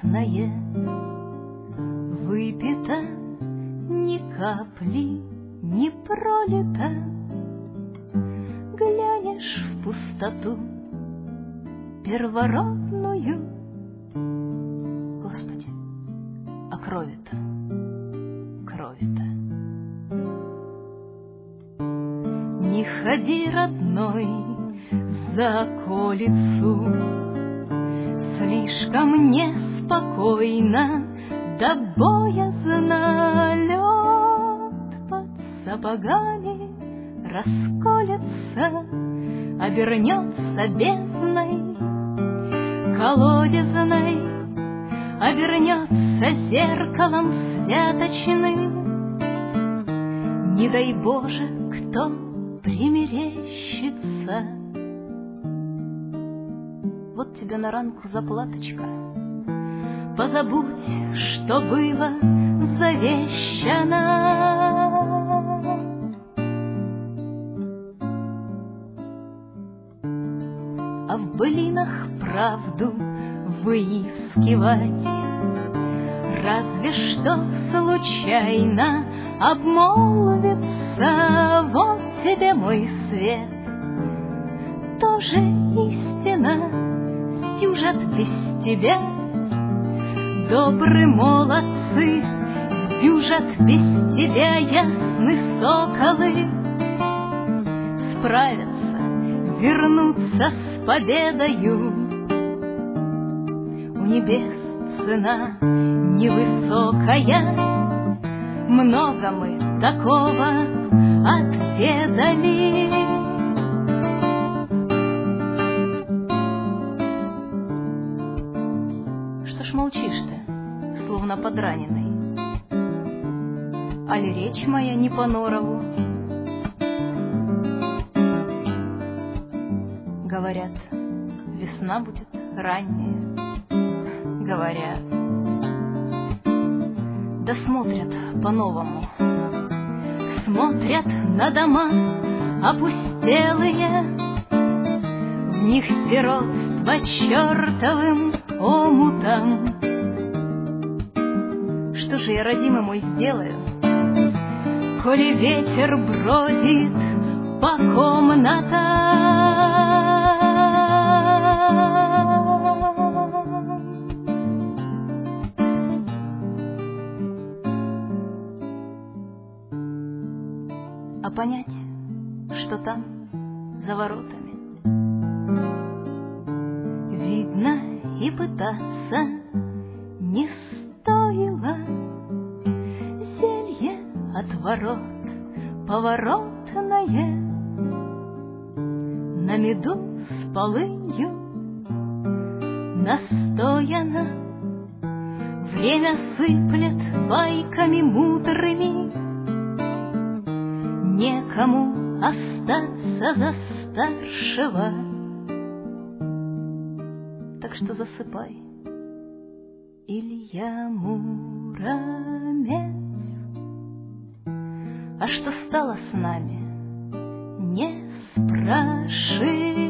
приятное выпито, ни капли не пролито. Глянешь в пустоту первородную. Господи, а крови-то, крови-то. Не ходи, родной, за околицу, слишком неспокойно, да боязно. Лед под сапогами расколется, обернется бездной колодезной, обернется зеркалом святочным. Не дай Боже, кто примерещится. Вот тебе на ранку заплаточка. Позабудь, что было завещано. А в былинах правду выискивать разве что случайно обмолвится. Вот тебе мой свет, тоже истина, сюжет без тебя. Добрые молодцы сдюжат без тебя, ясны соколы. Справятся, вернутся с победою. У небес цена невысокая, много мы такого отведали. Что ж молчишь ты, словно подраненный? Али речь моя не по норову? Говорят, весна будет ранняя. Говорят, да смотрят по-новому. Смотрят на дома опустелые, в них сиротство чертовым омутом. Что же я, родимый мой, сделаю, коли ветер бродит по комнатам? А понять, что там за воротами, видно, и пытаться не стоило. Зелье от ворот поворотное, на меду с полынью настояно. Время сыплет байками мудрыми, некому остаться за старшего. Так что засыпай, Илья Муромец. А что стало с нами, не спрашивай.